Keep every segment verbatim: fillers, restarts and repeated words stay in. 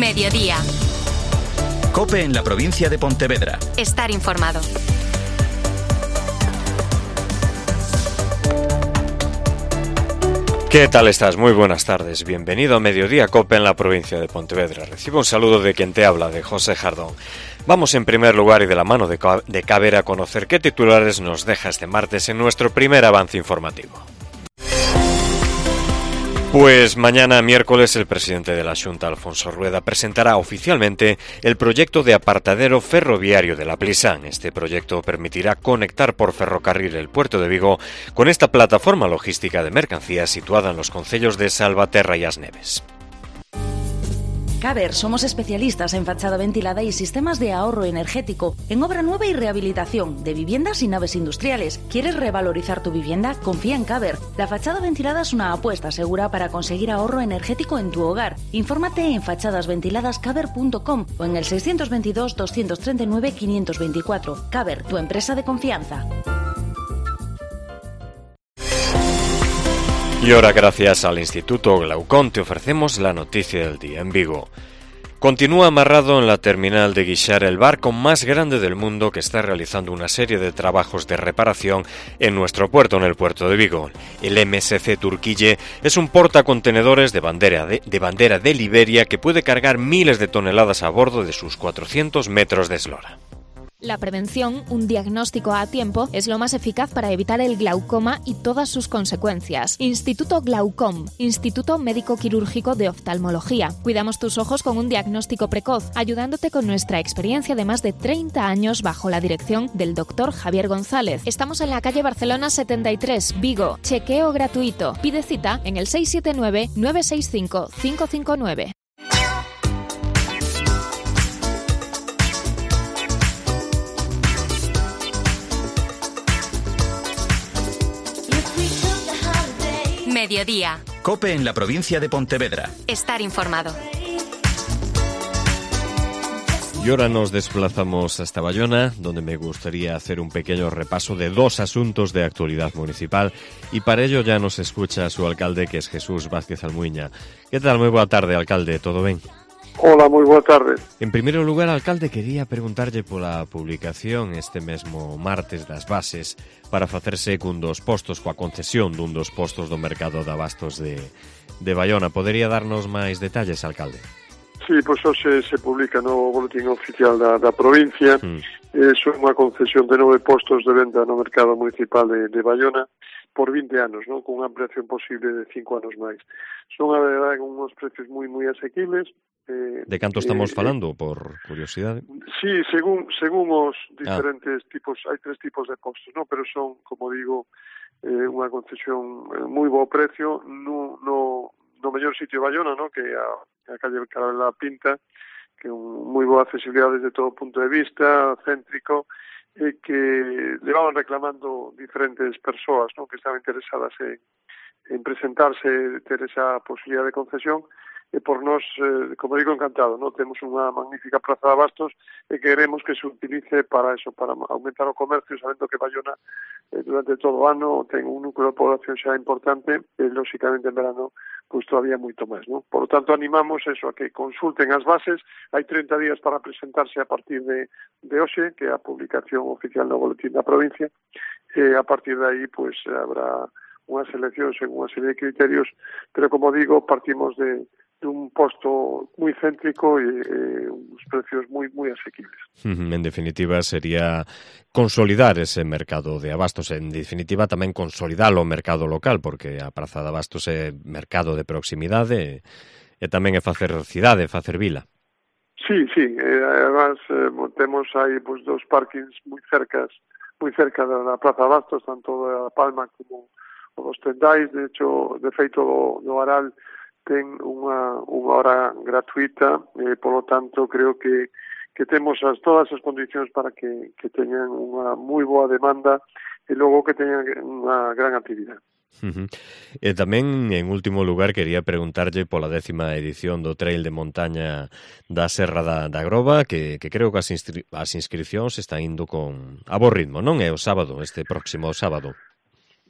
Mediodía. COPE en la provincia de Pontevedra. Estar informado. ¿Qué tal estás? Muy buenas tardes. Bienvenido a Mediodía COPE en la provincia de Pontevedra. Recibo un saludo de quien te habla, de José Jardón. Vamos en primer lugar y de la mano de, de Caber a conocer qué titulares nos deja este martes en nuestro primer avance informativo. Pues mañana miércoles el presidente de la Xunta, Alfonso Rueda, presentará oficialmente el proyecto de apartadero ferroviario de la Plisán. Este proyecto permitirá conectar por ferrocarril el puerto de Vigo con esta plataforma logística de mercancías situada en los concellos de Salvaterra y As Neves. Caber, somos especialistas en fachada ventilada y sistemas de ahorro energético, en obra nueva y rehabilitación de viviendas y naves industriales. ¿Quieres revalorizar tu vivienda? Confía en Caber. La fachada ventilada es una apuesta segura para conseguir ahorro energético en tu hogar. Infórmate en fachadas ventiladas caber punto com o en el seiscientos veintidós, doscientos treinta y nueve, quinientos veinticuatro. Caber, tu empresa de confianza. Y ahora, gracias al Instituto Glaucón, te ofrecemos la noticia del día en Vigo. Continúa amarrado en la terminal de Guixar el barco más grande del mundo que está realizando una serie de trabajos de reparación en nuestro puerto, en el puerto de Vigo. El M S C Turquille es un portacontenedores de bandera de, de bandera de Liberia que puede cargar miles de toneladas a bordo de sus cuatrocientos metros de eslora. La prevención, un diagnóstico a tiempo, es lo más eficaz para evitar el glaucoma y todas sus consecuencias. Instituto Glaucom, Instituto Médico Quirúrgico de Oftalmología. Cuidamos tus ojos con un diagnóstico precoz, ayudándote con nuestra experiencia de más de treinta años bajo la dirección del doctor Javier González. Estamos en la calle Barcelona setenta y tres, Vigo. Chequeo gratuito. Pide cita en el seis siete nueve, nueve seis cinco, cinco cinco nueve. Mediodía. COPE en la provincia de Pontevedra. Estar informado. Y ahora nos desplazamos hasta Bayona, donde me gustaría hacer un pequeño repaso de dos asuntos de actualidad municipal, y para ello ya nos escucha su alcalde, que es Jesús Vázquez Almuiña. ¿Qué tal? Muy boa tarde, alcalde, todo ben? Hola, moi boa tarde. En primeiro lugar, alcalde, quería preguntarlle pola publicación este mesmo martes das bases para facerse cun dos postos, coa concesión dun dos postos do mercado de abastos de, de Bayona. Podería darnos máis detalles, alcalde? Sí, pois hoxe se publica no boletín oficial da, da provincia. Mm. É unha concesión de nove postos de venta no mercado municipal de, de Bayona por vinte anos, non? Con unha ampliación posible de cinco anos máis. Son, a verdade, unhos precios moi moi asequibles. Eh, de canto estamos eh, falando, por curiosidade? Sí, según según os diferentes ah. tipos, hai tres tipos de postos, non? Pero son, como digo, eh, unha concesión moi bo precio no, no, no mellor sitio de Bayona, non? Que é a, a calle Carabela Pinta, que é un moi boa accesibilidade desde todo punto de vista, céntrico, e que levaban reclamando diferentes persoas, non? Que estaban interesadas en, en presentarse, ter esa posibilidad de concesión. E por nós, eh, como digo, encantado, ¿no? Temos unha magnífica praza de abastos e queremos que se utilice para eso, para aumentar o comercio, sabendo que Bayona eh, durante todo o ano ten un núcleo de población xa importante e, lóxicamente, en verano, pois todavía moito máis, ¿no? Por lo tanto, animamos eso a que consulten as bases. Hai trinta días para presentarse a partir de, de hoxe, que é a publicación oficial no boletín da provincia, e a partir de aí, pois, habrá unha selección según unha serie de criterios, pero, como digo, partimos de un posto moi céntrico e, e uns precios moi moi asequibles. En definitiva, sería consolidar ese mercado de abastos, en definitiva tamén consolidar o mercado local, porque a Praza de Abastos é mercado de proximidade e tamén é facer cidade, facer vila. Sí, sí, eh, además eh, temos aí pues, dos parkings moi cercas, moi cerca da Praza de Abastos, tanto da Palma como os Tendais. De hecho, de feito do, do Aral ten unha, unha hora gratuita, e, polo tanto, creo que, que temos as, todas as condicións para que, que teñan unha moi boa demanda e logo que teñan unha gran actividade. Uh-huh. E tamén, en último lugar, quería preguntarlle pola décima edición do Trail de Montaña da Serra da, da Groba, que, que creo que as, inscri- as inscripcións están indo con a bo ritmo, non? É o sábado, este próximo sábado.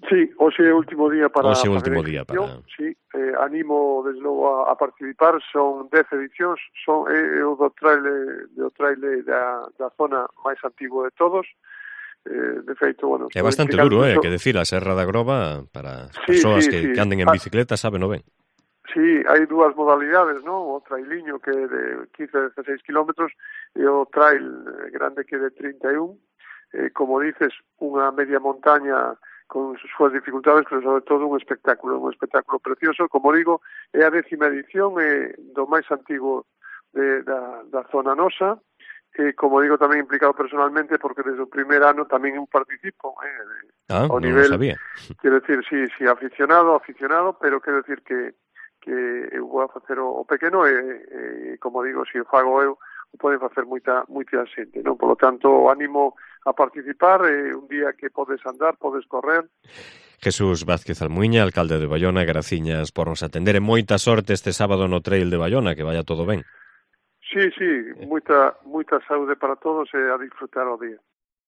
Sí, hoxe é o último día para hoxe é o facer último día para... Sí, eh, animo desde logo a, a participar, son dez edicións, son é, é o do traile, do traile da, da zona máis antigo de todos. Eh, de feito, bueno, é bastante duro, eh, que decir, a Serra da Groba para as sí, persoas sí, que, sí. que anden en bicicleta saben o ben. Sí, hai dúas modalidades, non? O trailiño que é de quince a dezasseis kilómetros e o trail grande que é de trinta e un. Eh, como dices, unha media montaña con súas dificultades, pero sobre todo un espectáculo, un espectáculo precioso. Como digo, é a décima edición é do máis antigo de, da, da zona nosa, e como digo tamén implicado personalmente porque desde o primer ano tamén eu participo eh, ah, ao non nivel, lo sabía. Quero decir, sí, sí, aficionado, aficionado, pero quero decir que, que eu vou a facer o, o pequeno e, e como digo, se o fago eu o poden facer moita, moita xente, non? Por lo tanto, animo a participar, eh, un día que podes andar, podes correr. Jesús Vázquez Almuiña, alcalde de Baiona, graciñas por nos atender e moita sorte este sábado no trail de Baiona, que vaya todo ben. Sí, sí, moita, moita saúde para todos e a disfrutar o día.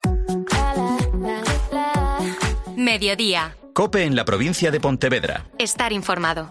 Mediodía. COPE en la provincia de Pontevedra. Estar informado.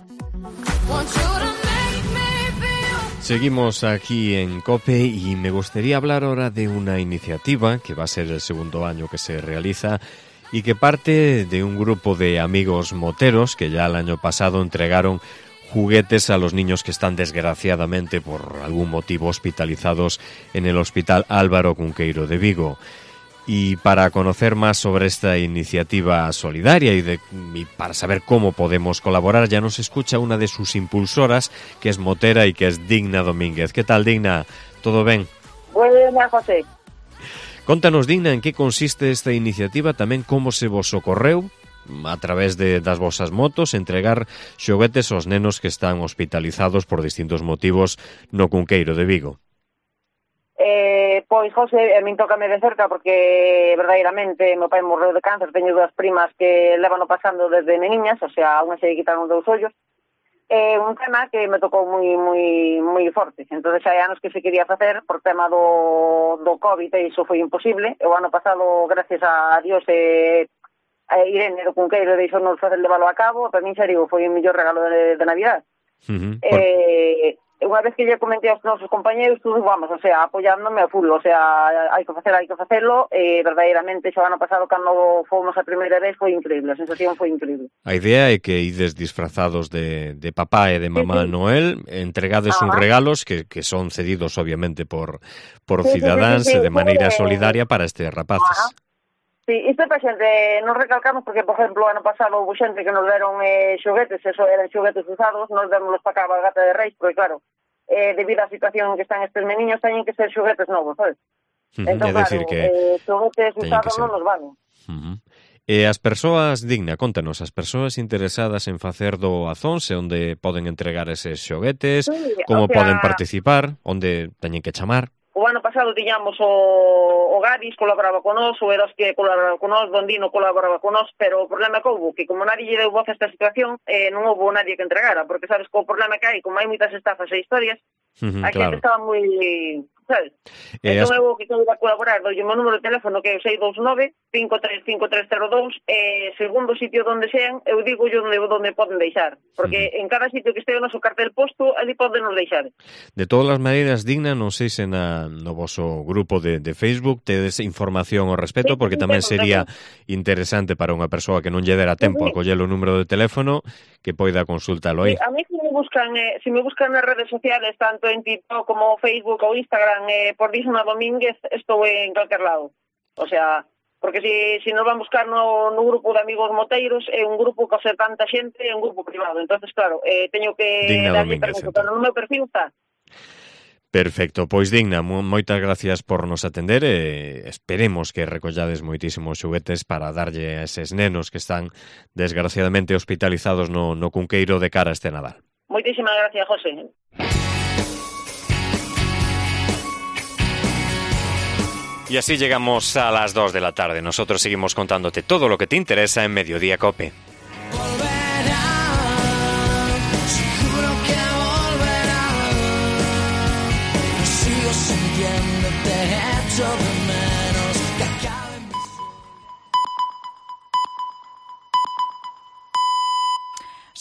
Seguimos aquí en COPE y me gustaría hablar ahora de una iniciativa que va a ser el segundo año que se realiza y que parte de un grupo de amigos moteros que ya el año pasado entregaron juguetes a los niños que están desgraciadamente por algún motivo hospitalizados en el Hospital Álvaro Cunqueiro de Vigo. Y para conocer más sobre esta iniciativa solidaria y, de, y para saber cómo podemos colaborar, ya nos escucha una de sus impulsoras, que es motera y que es Digna Domínguez. ¿Qué tal, Digna? ¿Todo ben? Buenas, José. Contanos, Digna, en que consiste esta iniciativa, tamén como se vos socorreu a través de das vosas motos entregar xoguetes aos nenos que están hospitalizados por distintos motivos no Cunqueiro de Vigo. Eh, pois, José, a min tócame de cerca porque, verdadeiramente, meu pai morreu de cáncer, teño dúas primas que levan pasando desde meniñas, o sea, unha se lle quitaron dous ollos, é eh, un tema que me tocou moi moi moi forte. Entonces hai anos que se quería facer por tema do, do COVID e iso foi imposible. O ano pasado, gracias a Dios, e eh, Irene do Cunqueiro deixounos facer leválo a cabo, para min, serio, foi o mellor regalo de, de Navidad. Uh-huh. Eh... Unha vez que lle comentei aos nosos compañeros, todos vamos, o sea, apoiándome a full, o sea, hai que facer, hai que facelo, e verdadeiramente xa o ano pasado, cando fomos a primeira vez, foi increíble, a sensación foi increíble. A idea é que ides disfrazados de, de papá e de mamá sí, sí. Noel, entregades Ajá. uns regalos que, que son cedidos, obviamente, por, por sí, cidadáns sí, sí, sí, sí. e de maneira Eh... solidaria para estes rapaces. Ajá. Sí, isto é para xente, nos recalcamos porque, por exemplo, o ano pasado houve xente que nos deron eh, xoguetes, eso eran xoguetes usados, nos deronlos para cá a gata de Reis, porque claro, eh, debido á situación que están estes meniños, teñen que ser xoguetes novos, sabes? Uh-huh, entón, é decir claro, que eh, xoguetes usados non nos van. Uh-huh. E as persoas, Digna, contanos, as persoas interesadas en facer doazóns, onde poden entregar eses xoguetes, sí, como o sea, poden participar, onde teñen que chamar. O ano pasado tiñamos o, o Gadis colaboraba con nós, o Eros que colaboraba con nós, Dondino colaboraba con nós, pero o problema que houve, que como nadie lle deu voz a esta situación, eh, non houve nadie que entregara, porque sabes que o problema que hai, como hai moitas estafas e historias, Uh-huh, a claro. xente estaba moi, sabes? E entón as... eu que quero colaborar, doi o meu número de teléfono que é o seis dous nove, cinco tres cinco tres cero dous, e eh, segundo sitio onde sean, eu digo yo onde, onde poden deixar, porque uh-huh. en cada sitio que este o noso cartel posto, ali poden nos deixar. De todas as maneiras, Digna, non sei se na, no voso grupo de, de Facebook tedes información ao respecto, Sí, porque sí, tamén sí, sería sí. interesante para unha persoa que non lle dera tempo Sí, sí. a coller o número de teléfono que poida consultalo aí. Sí, a mí si me buscan, eh, si me buscan nas redes sociales, tanto en TikTok como Facebook ou Instagram, eh, por Digna Domínguez, estou en calquer lado. O sea, porque si, si nos van buscar no, no grupo de amigos moteiros, é un grupo que ser tanta xente, é un grupo privado. Entonces, claro, eh, teño que Digna darlle Domínguez, permiso, entón. pero no meu perfil está. Perfecto, pois Digna, moitas gracias por nos atender e esperemos que recollades moitísimos xoguetes para darlle a eses nenos que están desgraciadamente hospitalizados no, no Cunqueiro de cara a este Nadal. Moitísimas gracias, José. Y así llegamos a las dos de la tarde. Nosotros seguimos contándote todo lo que te interesa en Mediodía COPE.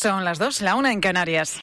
Son las dos, la una en Canarias.